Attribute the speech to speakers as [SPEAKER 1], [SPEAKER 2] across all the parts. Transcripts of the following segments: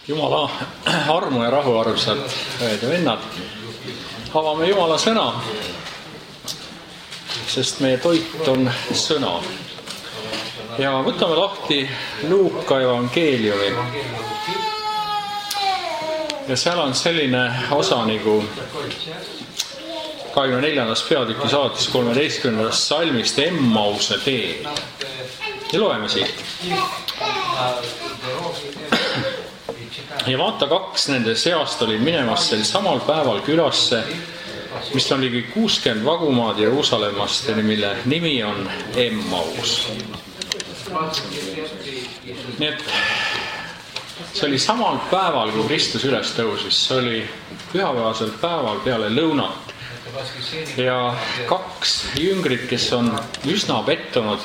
[SPEAKER 1] Jumala armu ja rahu, armsad õed ja vennad. Avame Jumala sõna, sest meie toit on sõna. Ja võtame lahti Luuka evangeeliumi. Ja seal on selline osa nagu 24. peatüki saates 13. salmist Emmause teel. Ja loeme siit. Ja vaata, 2 nende seast olid minemas sel samal päeval külasse, mis on ligi 60 vagumaad Jeruusalemmast, mille nimi on Emmaus. Nii et see oli samal päeval, kui Kristus üles tõusis. See oli pühapäevasel päeval peale lõunat. Ja 2 jüngrid, kes on üsna pettunud,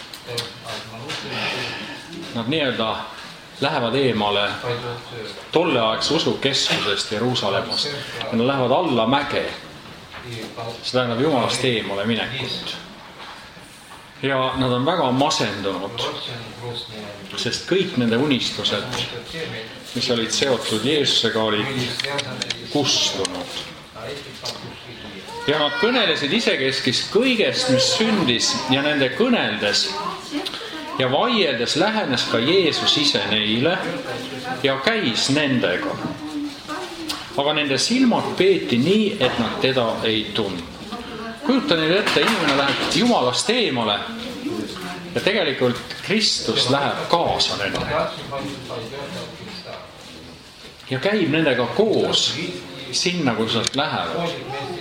[SPEAKER 1] nad nii-öelda lähevad eemale tolleaegse usukeskusest Jeruusalemmast. Ja nad lähevad alla mäge. See tähendab Jumalast eemale minekut. Ja nad on väga masendunud, sest kõik nende unistused, mis olid seotud Jeesusega, olid kustunud. Ja nad kõnelesid isekeskis kõigest, mis sündis, ja nende kõneldes ja vaieldes lähenes ka Jeesus ise neile ja käis nendega. Aga nende silmad peeti nii, et nad teda ei tundnud. Kujuta neile ette, inimene läheb Jumalast eemale ja tegelikult Kristus läheb kaasa nendega. Ja käib nendega koos sinna, kus nad lähevad.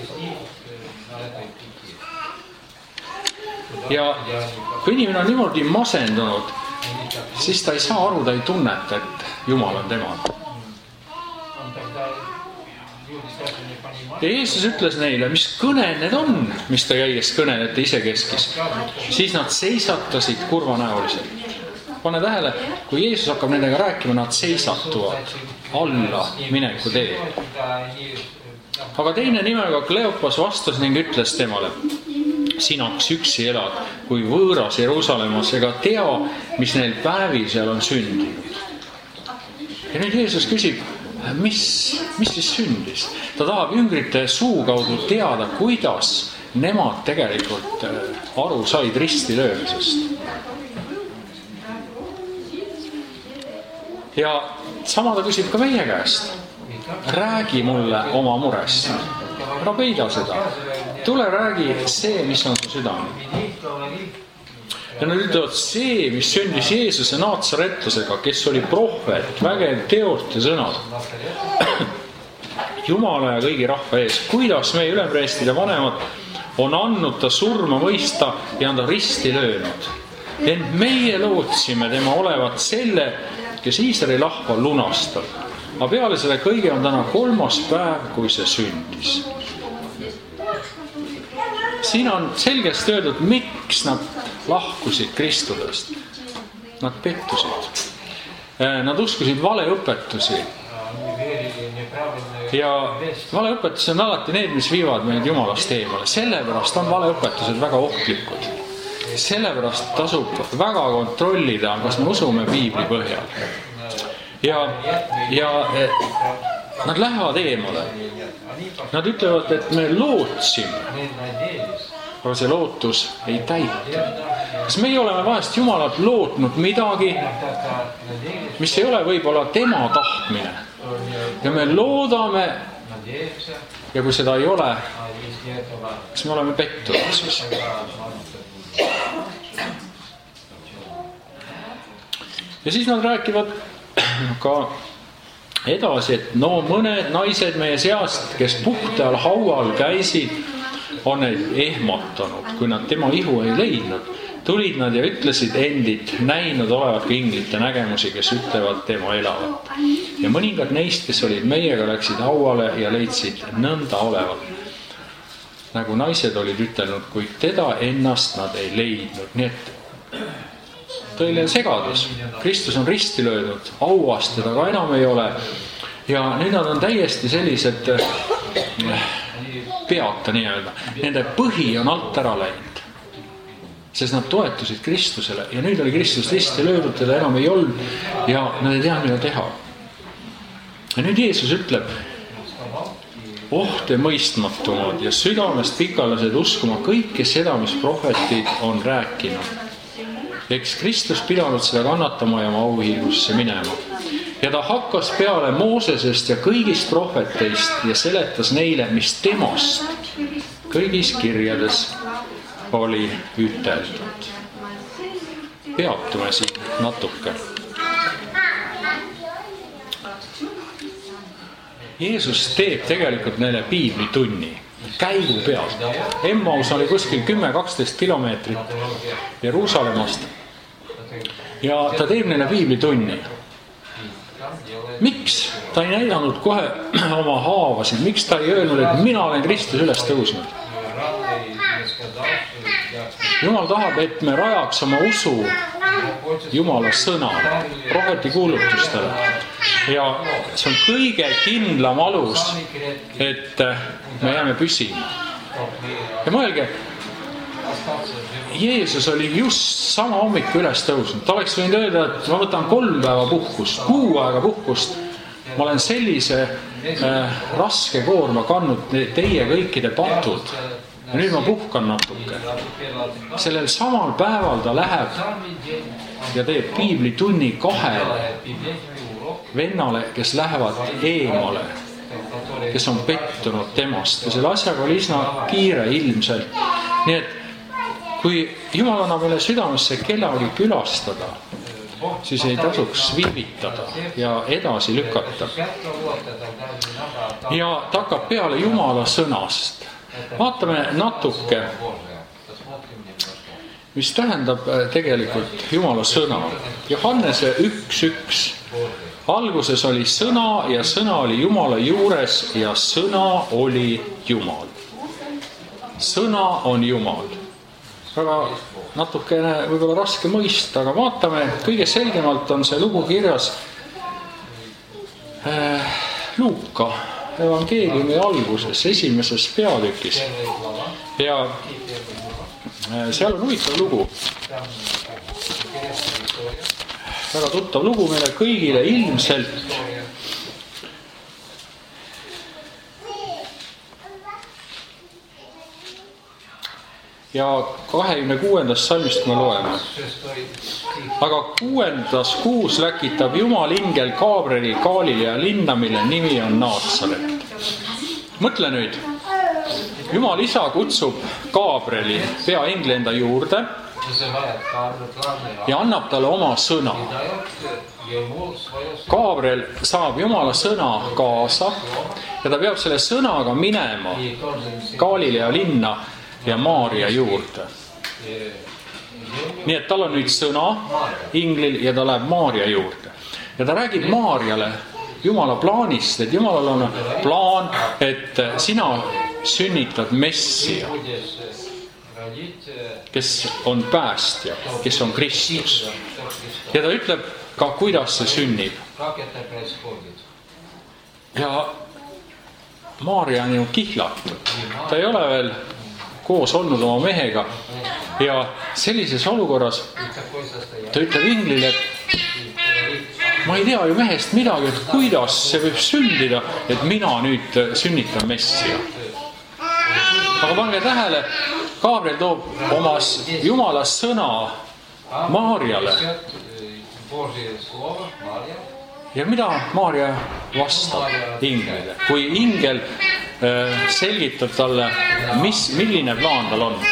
[SPEAKER 1] Ja kui inimene on niimoodi masendunud, siis ta ei saa aru, ta ei tunneta, et Jumal on tema. Ja Jeesus ütles neile, mis kõned need on, mis te käies kõnelete isekeskis. Siis nad seisatasid kurvanäoliselt. Pane tähele, kui Jeesus hakkab nendega rääkima, nad seisatuvad alla mineku tee. Aga teine nimega Kleopas vastas ning ütles temale: sinaks üksi elad, kui võõras Jeruusalemmas, ega tea, mis neil päevil seal on sündinud. Ja nüüd Jeesus küsib, mis siis sündis? Ta tahab jüngrite suu kaudu teada, kuidas nemad tegelikult aru said risti löömisest. Ja sama ta küsib ka meie käest. Räägi mulle oma murest. Ära peida seda. Tule räägi see, mis on su südame. Ja nad ütlevad see, mis sündis Jeesuse naatsaretlusega, kes oli prohvet, vägev teort ja sõnad. Jumala ja kõigi rahva ees, kuidas meie ülempreestid ja vanemad on andnud ta surma mõista ja on ta risti löönud. Ent meie lootsime tema olevat selle, kes Iisraeli rahva lunastab. Aga peale selle kõige on täna 3. päev, kui see sündis. Siin on selgesti öeldud, miks nad lahkusid Kristusest. Nad pettusid. Nad uskusid valeõpetusi. Ja valeõpetused on alati need, mis viivad meid Jumalast eemale. Sellepärast on valeõpetused väga ohtlikud. Sellepärast tasub väga kontrollida, kas me usume piibli põhjal. Ja nad lähevad eemale. Nad ütlevad, et me lootsime, aga see lootus ei täitu. Kas meie oleme vahest Jumalat lootnud midagi, mis ei ole võib-olla tema tahtmine? Ja me loodame, ja kui seda ei ole, kas me oleme pettunud siis? Ja siis nad rääkivad ka edasi, et mõned naised meie seast, kes puhtal haual käisid, on neid ehmatanud, kui nad tema ihu ei leidnud. Tulid nad ja ütlesid endid näinud olevat inglite nägemusi, kes ütlevad tema elavat. Ja mõningad neist, kes olid meiega, läksid hauale ja leidsid nõnda olevat, nagu naised olid ütelnud, kuid teda ennast nad ei leidnud. Nii et tõeline segadus. Kristus on risti löödud, auast teda ka enam ei ole. Ja nüüd nad on täiesti sellised peata nii-öelda. Nende põhi on alt ära läinud. Sest nad toetusid Kristusele ja nüüd oli Kristus risti löödud, teda enam ei olnud ja nad ei tea, mida teha. Ja nüüd Jeesus ütleb, te mõistmatumad ja südamest pikalased uskuma kõike seda, mis prohvetid on rääkinud. Eks Kristus pidanud seda kannatama ja oma auhiilusse minema. Ja ta hakkas peale Moosesest ja kõigist prohveteist ja seletas neile, mis temast kõigis kirjades oli üteldud. Peatume siin natuke. Jeesus teeb tegelikult neile piiblitunni käigu pealt. Emmaus oli kuskil 10-12 kilomeetrit Jeruusalemmast ja ta teeb neile piiblitunni. Miks ta ei näidanud kohe oma haavasid? Miks ta ei öelnud, et mina olen Kristus üles tõusnud? Jumal tahab, et me rajaks oma usu Jumala sõnale, prohveti kuulutustele. Ja see on kõige kindlam alus, et me jääme püsima. Ja mõelge, Jeesus oli just sama hommiku üles tõusnud. Ta oleks võinud öelda, et ma võtan 3 päeva puhkust, 6 aega puhkust. Ma olen sellise raske koorma kandnud teie kõikide patud. Ja nüüd ma puhkan natuke. Sellel samal päeval ta läheb ja teeb piiblitunni 2 vennale, kes lähevad eemale, kes on pettunud temast. Ja selle asjaga oli üsna kiire ilmselt. Nii et kui Jumal annab meile südamesse kellagi külastada, siis ei tasuks viivitada ja edasi lükata. Ja ta hakkab peale Jumala sõnast. Vaatame natuke, mis tähendab tegelikult Jumala sõna. Johannese 1:1. Alguses oli sõna ja sõna oli Jumala juures ja sõna oli Jumal. Sõna on Jumal. Väga natukene võib-olla raske mõista, aga vaatame, kõige selgemalt on see lugu kirjas Luuka evangeeliumi alguses, 1. peatükis. Ja seal on huvitav lugu. Väga tuttav lugu meile kõigile ilmselt. Ja 26. salmist me loeme. Aga 6. kuus läkitab Jumal ingel Gabrieli Galilea linna, mille nimi on Naatsaret. Mõtle nüüd, Jumal isa kutsub Gabrieli peaingli enda juurde ja annab talle oma sõna. Gabriel saab Jumala sõna kaasa ja ta peab selle sõnaga minema Galilea linna ja Maaria juurde. Nii et tal on nüüd sõna inglil ja ta läheb Maaria juurde. Ja ta räägib Maariale Jumala plaanist, et Jumalal on plaan, et sina sünnitad Messia, kes on päästja, kes on Kristus. Ja ta ütleb ka, kuidas see sünnib. Ja Maaria on ju kihlatud. Ta ei ole veel koos olnud oma mehega. Ja sellises olukorras ta ütleb inglile, et ma ei tea ju mehest midagi, et kuidas see võib sündida, et mina nüüd sünnitan Messia. Aga pange tähele, Gabriel toob oma Jumala sõna Maariale. Ja mida Maaria vastab inglile? Kui ingel selgitab talle, milline plaan tal on.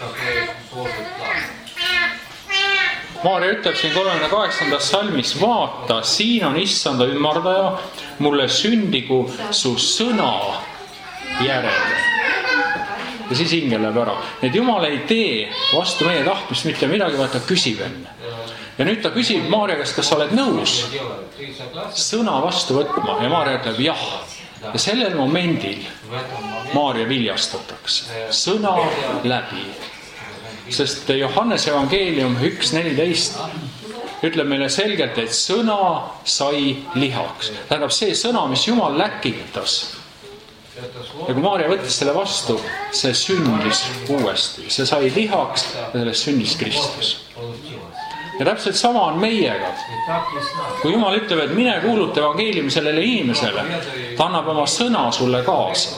[SPEAKER 1] Maaria ütleb siin 38. salmis, vaata, siin on issanda ümardaja, mulle sündigu su sõna järele. Ja siis ingel läheb ära. Need Jumal ei tee vastu meie tahtmist mitte midagi, vaid ta küsib enne. Ja nüüd ta küsib Maaria käest, kas sa oled nõus sõna vastu võtma. Ja Maaria ütleb jah. Ja sellel momendil Maaria viljastatakse sõna läbi. Sest Johannese evangeelium 1.14 ütleb meile selgelt, et sõna sai lihaks. Tähendab see sõna, mis Jumal läkitas. Ja kui Maaria võttis selle vastu, see sündis uuesti. See sai lihaks ja sellest sündis Kristus. Ja täpselt sama on meiega. Kui Jumal ütleb, et mine kuuluta evangeeliumi sellele inimesele, ta annab oma sõna sulle kaasa.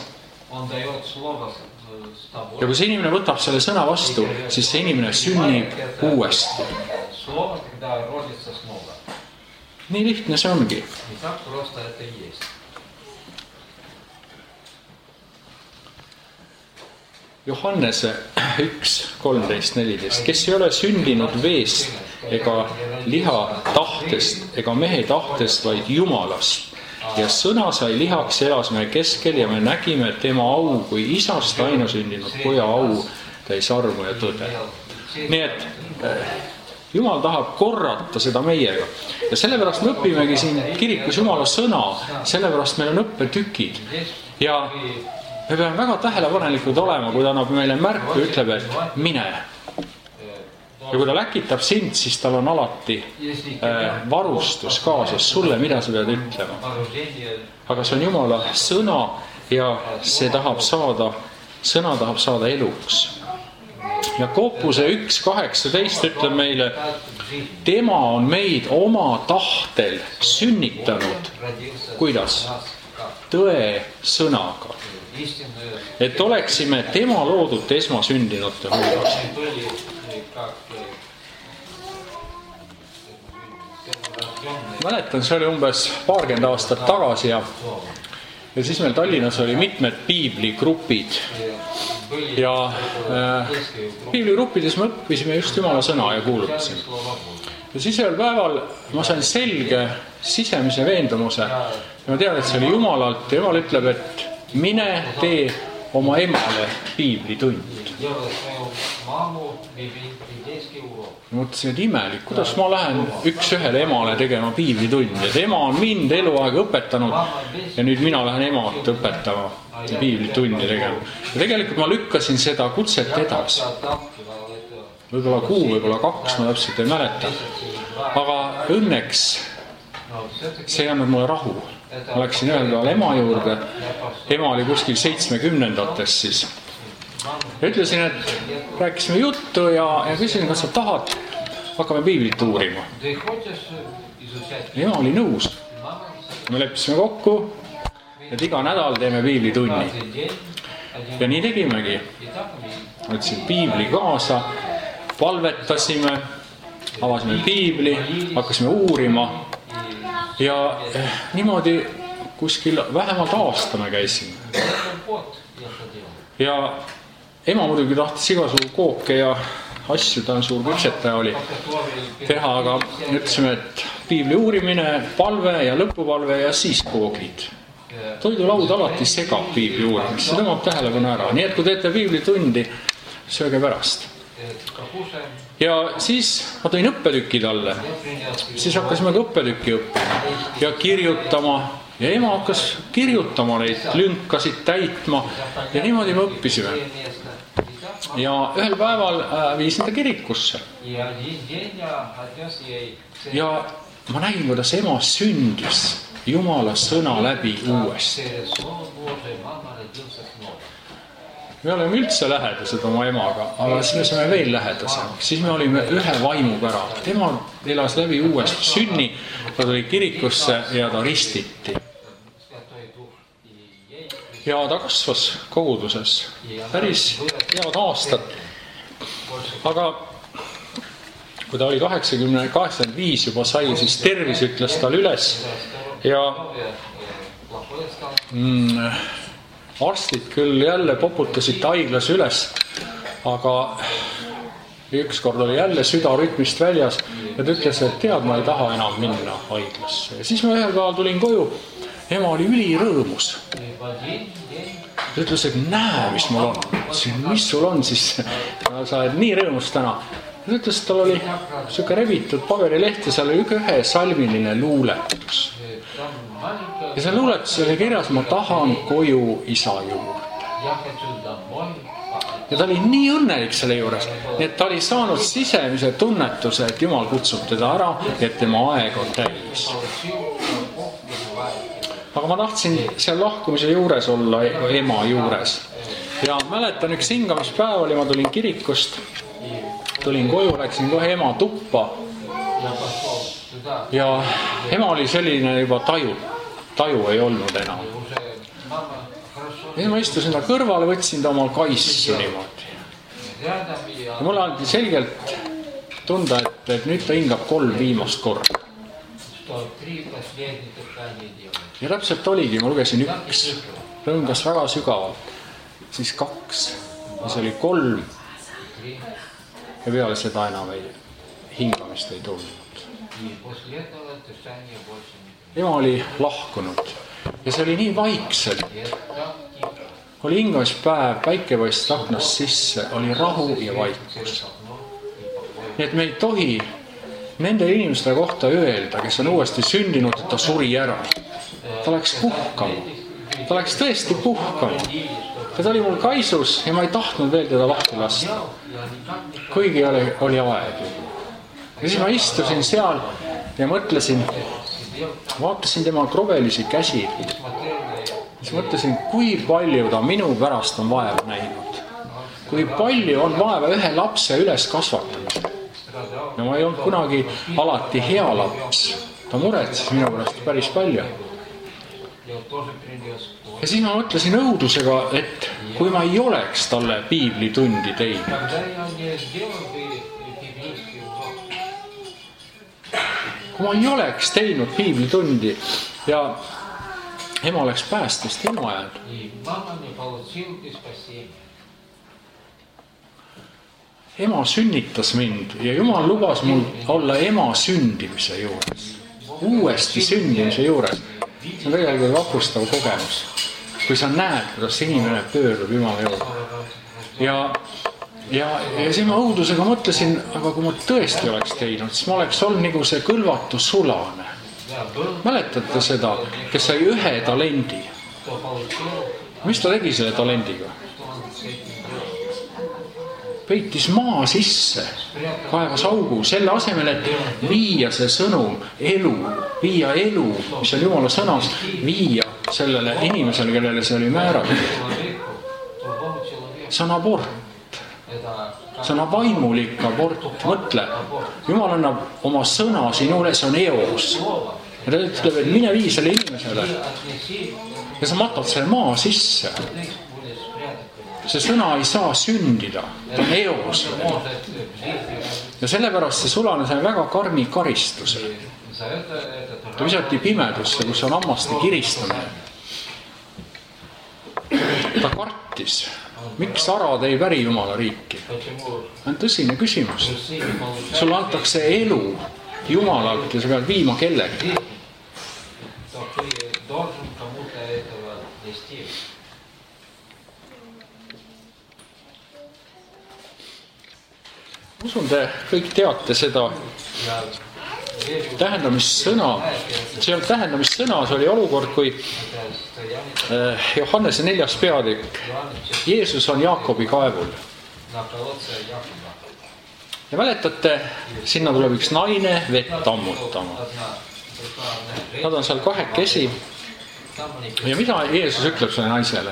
[SPEAKER 1] Ja kui see inimene võtab selle sõna vastu, siis see inimene sünnib uuesti. Nii lihtne see ongi. Johannese 1:13-14. Kes ei ole sündinud veest ega liha tahtest ega mehe tahtest, vaid Jumalast. Ja sõna sai lihaks, elas meie keskel ja me nägime tema au kui isast ainusündinud poja au, täis armu ja tõde. Nii et Jumal tahab korrata seda meiega. Ja sellepärast me õpimegi siin kirikus Jumala sõna, sellepärast meil on õppetükid. Ja me peame väga tähelepanelikud olema, kui ta annab meile märku ja ütleb, et mine. Ja kui ta läkitab sind, siis tal on alati varustus kaasas sulle, mida sa pead ütlema. Aga see on Jumala sõna ja sõna tahab saada eluks. Jakobuse 1:18 ütleb meile, tema on meid oma tahtel sünnitanud. Kuidas? Tõe sõnaga. Et oleksime tema loodud esmasündinute hulgas. Mäletan, see oli umbes 20 aastat tagasi ja siis meil Tallinnas oli mitmed piibligrupid. Ja piibligruppides me õppisime just Jumala sõna ja kuulutasime. Ja siis ühel päeval ma sain selge sisemise veendumuse. Ja ma tean, et see oli Jumalalt ja Jumal ütleb, et mine tee oma emale piiblitund. Mõtlesin, et imelik, kuidas ma lähen üks-ühele emale tegema piiblitundi. Et ema on mind eluaeg õpetanud ja nüüd mina lähen emat õpetama piiblitundi tegema. Ja tegelikult ma lükkasin seda kutset edasi. Võib-olla kuu, võib-olla 2, ma täpselt ei mäleta. Aga õnneks see ei andnud mulle rahu. Ma läksin ühel päeval ema juurde. Ema oli kuskil 70-ndates siis. Ja ütlesin, et rääkisime juttu ja küsisin, kas sa tahad, hakkame piiblit uurima. Ema oli nõus. Me leppisime kokku, et iga nädal teeme piiblitunni. Ja nii tegimegi. Võtsin piibli kaasa, palvetasime, avasime piibli, hakkasime uurima. Ja niimoodi kuskil vähemalt aasta me käisime. Ja ema muidugi tahtis igasugu kooke ja asju, ta on suur küpsetaja oli teha, aga ütlesime, et piibli uurimine, palve ja lõpupalve ja siis koogid. Toidulaud alati segab piibli uurimist, see tõmbab tähelepanu ära. Nii et kui teete piiblitundi, sööge pärast. Ja siis ma tõin õppetükid alle. Siis hakkasime õppetükki õppima ja kirjutama. Ja ema hakkas kirjutama neid, lünkasid täitma ja niimoodi me õppisime. Ja ühel päeval viisin ta kirikusse. Ja ma nägin, kuidas ema sündis Jumala sõna läbi uuesti. Me oleme üldse lähedased oma emaga, aga siis me saime veel lähedasem. Siis me olime ühe vaimuga ära. Tema elas läbi uuesti sünni, ta tuli kirikusse ja ta ristiti. Ja ta kasvas koguduses päris head aastat. Aga kui ta oli 85 juba sai, siis tervis ütles tal üles ja arstid küll jälle poputasid haiglas üles, aga ükskord oli jälle südarütmist väljas ja ta ütles, et tead, ma ei taha enam minna haiglasse. Ja siis ma ühel päeval tulin koju, ema oli ülirõõmus. Ta ütles, et näe, mis mul on. Mis sul on siis? Sa oled nii rõõmus täna. Ta ütles, et tal oli siuke rebitud paberileht ja seal oli ühe salmiline luuletus. Ja see luuletus oli kirjas, ma tahan koju isa juurde. Ja ta oli nii õnnelik selle juures, et ta oli saanud sisemise tunnetuse, et Jumal kutsub teda ära, et tema aeg on täis. Aga ma tahtsin seal lahkumise juures olla ema juures. Ja mäletan üks hingamispäev oli, ma tulin kirikust, tulin koju, läksin kohe ema tuppa ja ema oli selline juba taju ei olnud enam. Ja ma istusin ta kõrvale, võtsin ta omal kaissu niimoodi. Ja mulle anti selgelt tunda, et nüüd ta hingab 3 viimast korda. Ja täpselt oligi, ma lugesin 1, rõngas väga sügavalt, siis 2, siis oli 3 ja peale seda enam hingamist ei tulnud. Ema oli lahkunud ja see oli nii vaikselt. Oli hingamispäev, päike paistis aknast sisse, oli rahu ja vaikus. Nii et me ei tohi nende inimeste kohta öelda, kes on uuesti sündinud, et ta suri ära. Ta läks puhkama. Ta läks tõesti puhkama. Ta oli mul kaisus ja ma ei tahtnud veel teda lahti lasta. Kuigi oli aeg. Ja siis ma istusin seal ja mõtlesin, vaatasin tema krobelisi käsi. Siis mõtlesin, kui palju ta minu pärast on vaeva näinud. Kui palju on vaeva ühe lapse üles kasvatanud. Ja ma ei olnud kunagi alati hea laps. Ta muretses minu pärast päris palju. Ja siis ma mõtlesin õudusega, et kui ma ei oleks talle piiblitundi teinud. Kui ma ei oleks teinud piiblitundi ja ema oleks päästest ilma jäänud. Ema sünnitas mind ja Jumal lubas mul olla ema sündimise juures. Uuesti sündimise juures. See on tegelikult vapustav kogemus. Kui sa näed, kuidas inimene pöördub Jumala juurde. Ja siis ma õudusega mõtlesin, aga kui ma tõesti oleks teinud, siis ma oleks olnud nagu see kõlvatu sulane. Mäletate seda, kes sai 1 talendi? Mis ta tegi selle talendiga? Peitis maa sisse, kaevas augu, selle asemel, et viia see sõnum, viia elu, mis on Jumala sõnas, viia sellele inimesele, kellele see oli määratud. See on abort. See on vaimulik abort. Mõtle, Jumal annab oma sõna sinule, see on eos. Ja ta ütleb, et mine vii selle inimesele. Ja sa matad selle maa sisse. See sõna ei saa sündida, ta on eos. Ja sellepärast see sulane sai väga karmi karistuse. Ta visati pimedusse, kus on hammaste kiristamine. Ta kartis, miks arad ei päri Jumala riiki. On tõsine küsimus. Sulle antakse elu Jumalalt ja sa pead viima kellegi. Usun, te kõik teate seda tähendamissõna. See ei olnud tähendamissõna, see oli olukord, kui Johannese 4. peatükk. Jeesus on Jaakobi kaevul. Ja mäletate, sinna tuleb üks naine vett ammutama. Nad on seal kahekesi. Ja mida Jeesus ütleb selle naisele?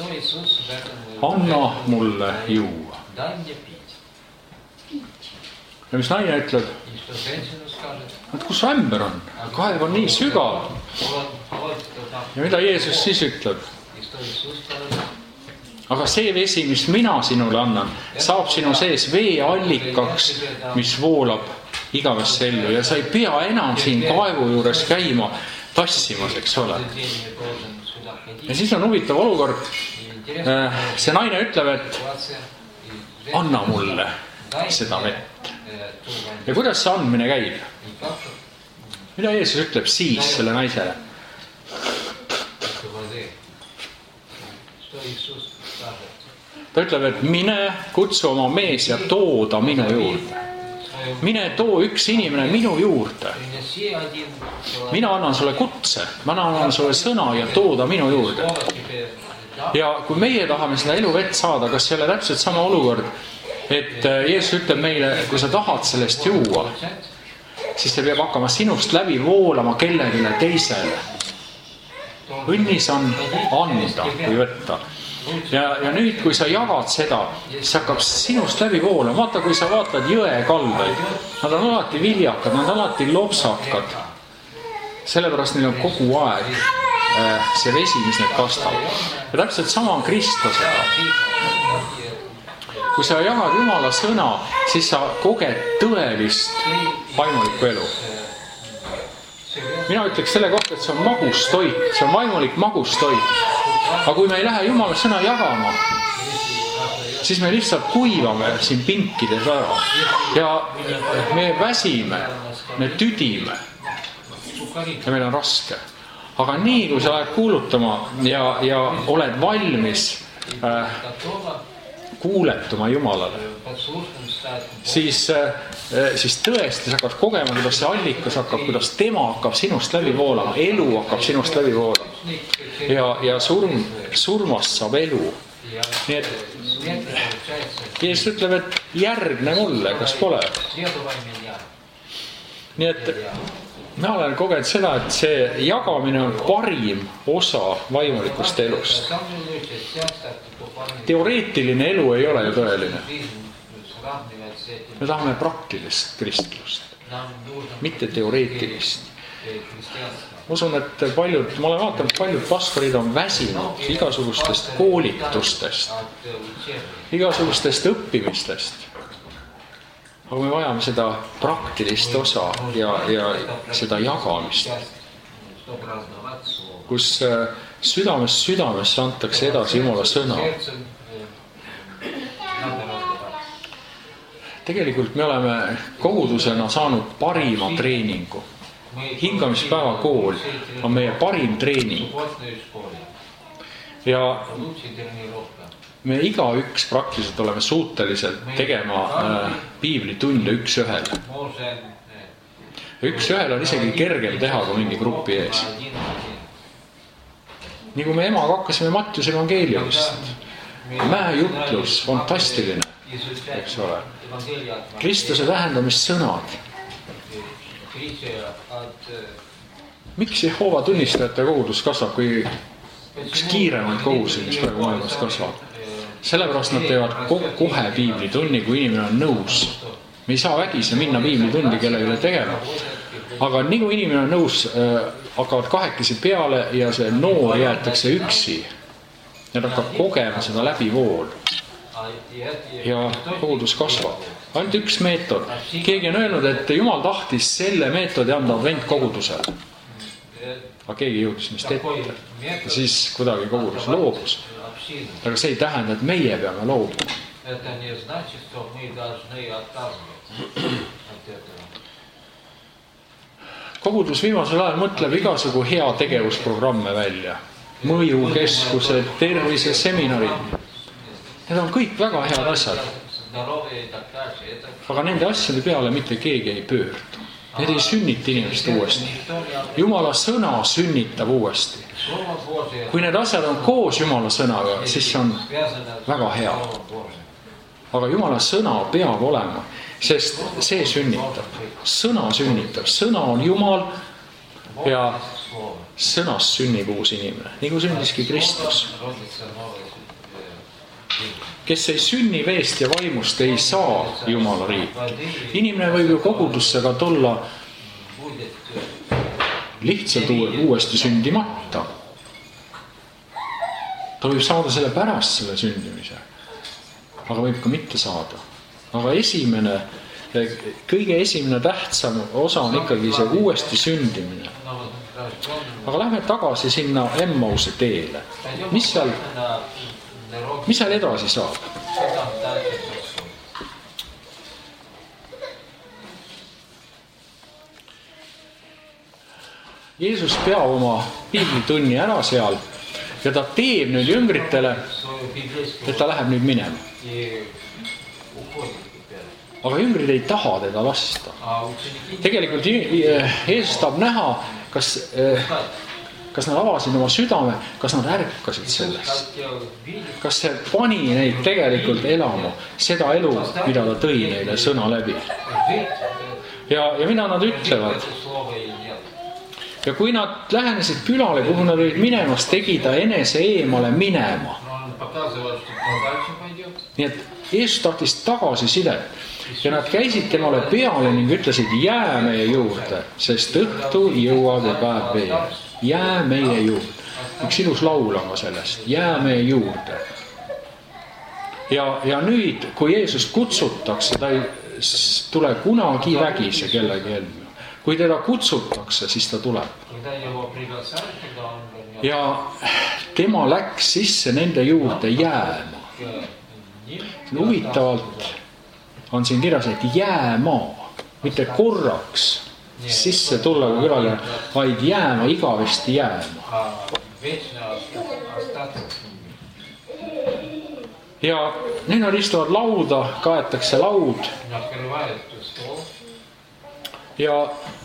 [SPEAKER 1] Anna mulle juua. Ja mis naine ütleb? Et kus ämber on? Kaev on nii sügav. Ja mida Jeesus siis ütleb? Aga see vesi, mis mina sinule annan, saab sinu sees veeallikaks, mis voolab igavesse ellu. Ja sa ei pea enam siin kaevu juures käima tassimas, eks ole. Ja siis on huvitav olukord. See naine ütleb, et anna mulle seda vett. Ja kuidas see andmine käib? Mida Jeesus ütleb siis selle naisele? Ta ütleb, et mine kutsu oma mees ja too ta minu juurde. Mine too üks inimene minu juurde. Mina annan sulle kutse, mina annan sulle sõna ja too ta minu juurde. Ja kui meie tahame seda eluvett saada, kas ei ole täpselt sama olukord, et Jeesus ütleb meile, kui sa tahad sellest juua, siis ta peab hakkama sinust läbi voolama kellegile teisele. õnnis on anda või võtta. Ja nüüd, kui sa jagad seda, siis hakkab sinust läbi voolama. Vaata, kui sa vaatad jõe kaldaid, nad on alati viljakad, nad on alati lopsakad. Sellepärast neil on kogu aeg see vesi, mis need kastab. Ja täpselt sama on kristlasega. Kui sa jagad Jumala sõna, siis sa koged tõelist vaimulikku elu. Mina ütleks selle kohta, et see on magustoit, see on vaimulik magustoit. Aga kui me ei lähe Jumala sõna jagama, siis me lihtsalt kuivame siin pinkides ära. Ja me väsime, me tüdime ja meil on raske. Aga nii, kui sa lähed kuulutama ja oled valmis kuuletuma Jumalale, siis tõesti sa hakkad kogema, kuidas see allikas hakkab, kuidas tema hakkab sinust läbi voolama, elu hakkab sinust läbi voolama. Ja surmast saab elu. Nii et Jeesus ütleb, et järgne mulle, kas pole. Nii et ma olen kogenud seda, et see jagamine on parim osa vaimulikust elust. Teoreetiline elu ei ole ju tõeline. Me tahame praktilist kristlust, mitte teoreetilist. Ma usun, et ma olen vaatanud, paljud pastorid on väsinud igasugustest koolitustest, igasugustest õppimistest. Aga me vajame seda praktilist osa ja seda jagamist, kus südamesse antakse edasi Jumala sõna. Tegelikult me oleme kogudusena saanud parima treeningu. Hingamispäeva kool on meie parim treening. Ja me igaüks praktiliselt oleme suutelised tegema piiblitunde üks-ühele. Üks-ühele on isegi kergem teha kui mingi grupi ees. Nii kui me emaga hakkasime Mattiuse evangeeliumist. Mäejutlus, fantastiline, eks ole. Kristuse tähendamissõnad. Miks Jehova tunnistajate kogudus kasvab, kui üks kiiremaid kogusid, mis praegu maailmas kasvab? Sellepärast nad teevad kohe piiblitunni, kui inimene on nõus. Me ei saa vägisi minna piiblitundi, kelle ei ole tegema. Aga nii kui inimene on nõus, hakkavad kahekesi peale ja see noor jäetakse üksi. Nad hakkab kogema seda läbi vool. Ja kogudus kasvab. Ainult üks meetod. Keegi on öelnud, et Jumal tahtis selle meetodi anda adventkogudusele. Aga keegi jõudis mist ette. Ja siis kuidagi kogudus loobus. Aga see ei tähenda, et meie peame loobuma. Kogudus viimasel ajal mõtleb igasugu hea tegevusprogramme välja. Mõjukeskused, terviseseminarid. Need on kõik väga head asjad. Aga nende asjade peale mitte keegi ei pöördu. Need ei sünnita inimest uuesti. Jumala sõna sünnitab uuesti. Kui need asjad on koos Jumala sõnaga, siis see on väga hea. Aga Jumala sõna peab olema, sest see sünnitab. Sõna sünnitab. Sõna on Jumal ja sõnast sünnib uus inimene. Nii kui sündiski Kristus. Kes ei sünni veest ja vaimust, ei saa Jumala riiki. Inimene võib ju kogudusse ka tulla lihtsalt uuesti sündimata. Ta võib saada selle pärast selle sündimise, aga võib ka mitte saada. Aga kõige esimene tähtsam osa on ikkagi see uuesti sündimine. Aga lähme tagasi sinna Emmause teele. Mis seal edasi saab? Jeesus peab oma piiblitunni ära seal ja ta teeb nüüd jüngritele, et ta läheb nüüd minema. Aga jüngrid ei taha teda lasta. Tegelikult Jeesus tahab näha, kas nad avasid oma südame, kas nad ärkasid sellest. Kas see pani neid tegelikult elama, seda elu, mida ta tõi neile sõna läbi. Ja mida nad ütlevad? Ja kui nad lähenesid külale, kuhu nad olid minemas, tegi ta enese eemale minema. Nii et Jeesus tahtis tagasisidet ja nad käisid temale peale ning ütlesid, jää meie juurde, sest õhtu jõuab ja päev veel. Jää meie juurde. Üks ilus laul on ka sellest. Jää meie juurde. Ja nüüd, kui Jeesus kutsutakse, ta ei tule kunagi vägise kellegi ellu. Kui teda kutsutakse, siis ta tuleb. Ja tema läks sisse nende juurde jääma. Huvitavalt on siin kirjas, et jäämaa, mitte korraks sisse tulla kui külaline, vaid jääma, igavesti jääma. Ja nüüd nad istuvad lauda, kaetakse laud. Ja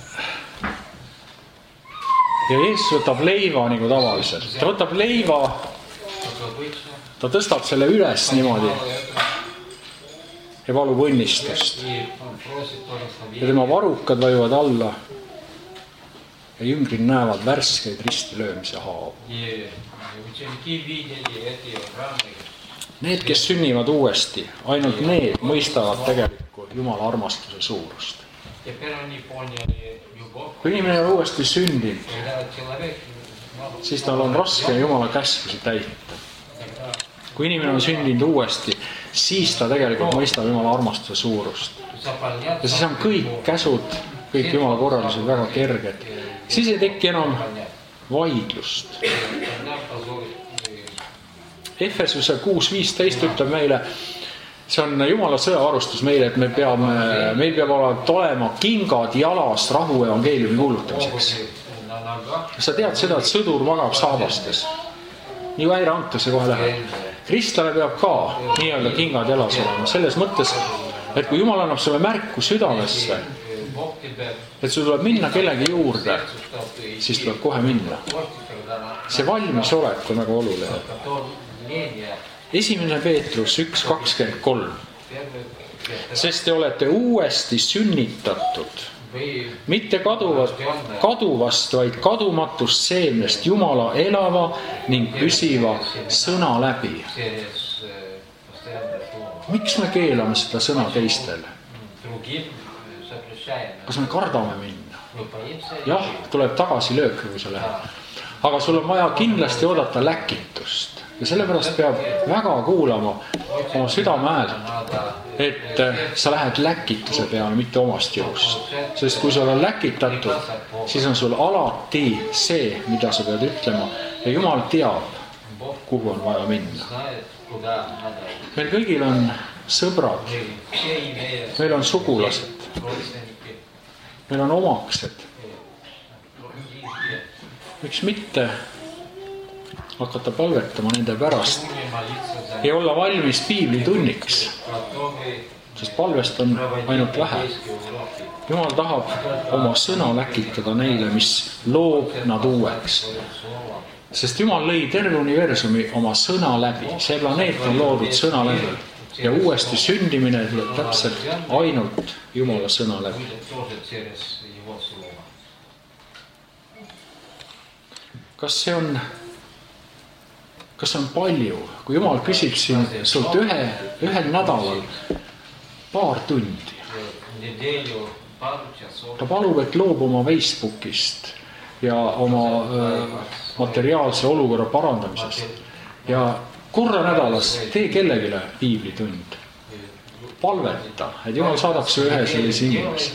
[SPEAKER 1] Jeesus võtab leiva nagu tavaliselt. Ta võtab leiva, ta tõstab selle üles niimoodi ja palub õnnistust. Ja tema varukad vajuvad alla ja jüngrid näevad värskeid ristilöömise haavu. Need, kes sünnivad uuesti, ainult need mõistavad tegelikult Jumala armastuse suurust. Kui inimene on uuesti sündinud, siis tal on raske Jumala käskusi täita. Kui inimene on sündinud uuesti, siis ta tegelikult mõistab Jumala armastuse suurust. Ja siis on kõik käsud, kõik Jumala korraldused väga kerged. Siis ei teki enam vaidlust. Efesuse 6.15 ütleb meile, see on Jumala sõjavarustus meile, et meil peab olema kingad jalas rahu evangeeliumi kuulutamiseks. Sa tead seda, et sõdur magab saabastes. Nii väire antakse kohe läheb. Kristlane peab ka nii-öelda kingad jalas olema. Selles mõttes, et kui Jumal annab sulle märku südamesse, et sul tuleb minna kellegi juurde, siis tuleb kohe minna. See valmis olek on väga oluline. 1. Peetrus 1.23. Sest te olete uuesti sünnitatud, mitte kaduvast, vaid kadumatust seemnest Jumala elava ning püsiva sõna läbi. Miks me keelame seda sõna teistele? Kas me kardame minna? Jah, tuleb tagasi löök, kui sa lähed. Aga sul on vaja kindlasti oodata läkitust. Ja sellepärast peab väga kuulama oma südame häält, et sa lähed läkituse peale, mitte omast jõust. Sest kui sul on läkitatud, siis on sul alati see, mida sa pead ütlema. Ja Jumal teab, kuhu on vaja minna. Meil kõigil on sõbrad, meil on sugulased, meil on omaksed. Miks mitte hakata palvetama nende pärast ja olla valmis piiblitunniks, sest palvest on ainult vähe. Jumal tahab oma sõna läkitada neile, mis loob nad uueks. Sest Jumal lõi terve universumi oma sõna läbi. See planeet on loodud sõna läbi ja uuesti sündimine tuleb täpselt ainult Jumala sõna läbi. Kas see on palju, kui Jumal küsib siin sult ühel nädalal paar tundi. Ta palub, et loob oma Facebookist ja oma materiaalse olukorra parandamisest. Ja korra nädalas tee kellegile piiblitund. Palveta, et Jumal saadaks ühe sellise inimese.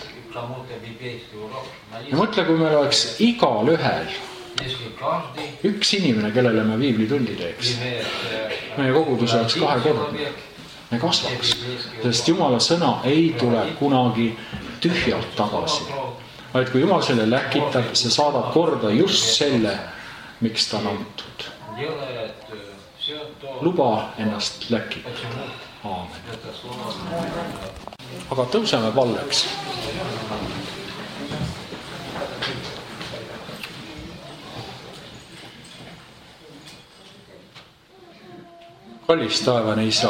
[SPEAKER 1] Ja mõtle, kui meil oleks igal ühel üks inimene, kellele me piiblitundi teeks. Meie kogudus oleks 2 korda. Me kasvaks, sest Jumala sõna ei tule kunagi tühjalt tagasi. Vaid kui Jumal selle läkitab, see saadab korda just selle, miks ta on antud. Luba ennast läkitada. Aamen. Aga tõuseme palveks. Kallis taevane Isa,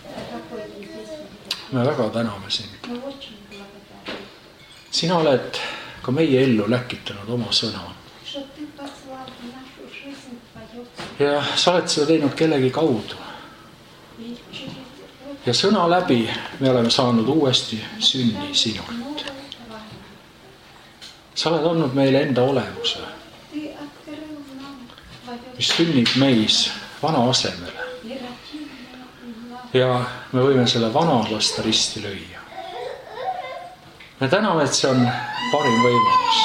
[SPEAKER 1] me väga täname sind. Sina oled ka meie ellu läkitanud oma sõna. ja sa oled seda teinud kellegi kaudu. Ja sõna läbi me oleme saanud uuesti sünni sinult. Sa oled andnud meile enda olemuse, mis sünnib meis vana asemele. Ja me võime selle vana lasta risti lüüa. Me täname, et see on parim võimalus.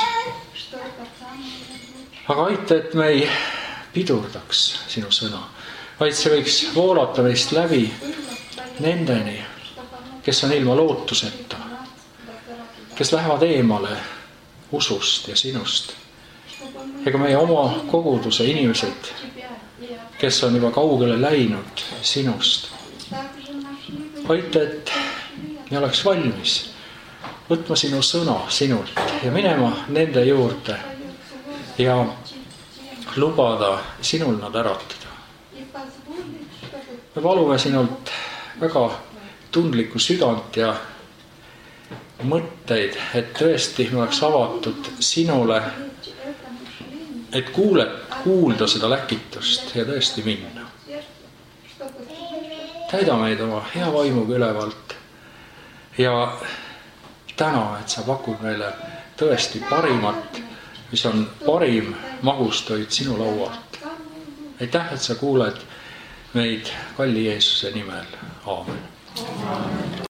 [SPEAKER 1] Aga aita, et me ei pidurdaks sinu sõna, vaid see võiks voolata meist läbi nendeni, kes on ilma lootuseta, kes lähevad eemale usust ja sinust. Ega meie oma koguduse inimesed, kes on juba kaugele läinud sinust. Aita, et me oleks valmis võtma sinu sõna sinult ja minema nende juurde ja lubada sinul nad äratada. Me palume sinult väga tundlikku südant ja mõtteid, et tõesti me oleks avatud sinule, et kuulda seda läkitust ja tõesti minna. Täida meid oma hea vaimuga ülevalt ja täna, et sa pakud meile tõesti parimat, mis on parim magustoit sinu laualt. Aitäh, et sa kuuled meid kalli Jeesuse nimel. Aamen.